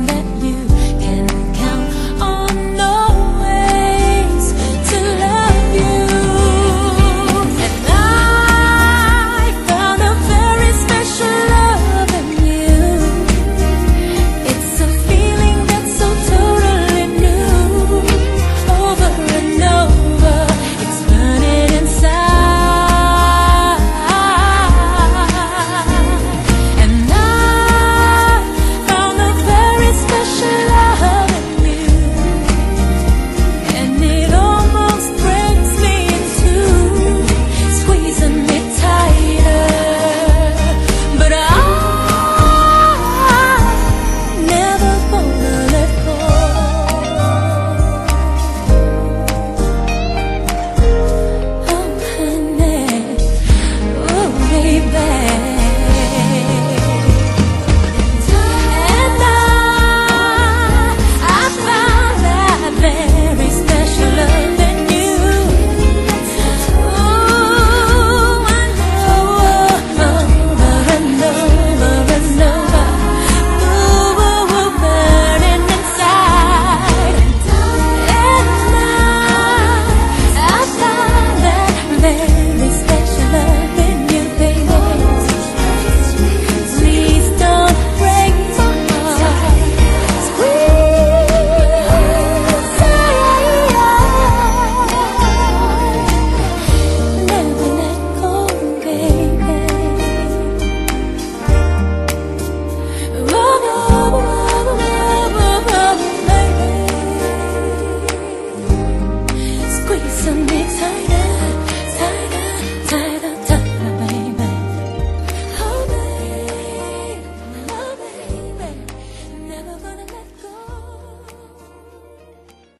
that you can count on always to love you. And I found a very special love in you. It's a feeling that's so totally new. Over and over, it's burning inside. And I found a very special love in you. And it almost breaks me in two, squeezing me tighter. But I never gonna let go. Oh, honey, oh, baby. And I found that very special love in you. Oh, I know, over and over and over, burning inside. And I found that very special love in you, baby. Please don't break my heart. Never let go, baby. Baby, squeeze me tighter.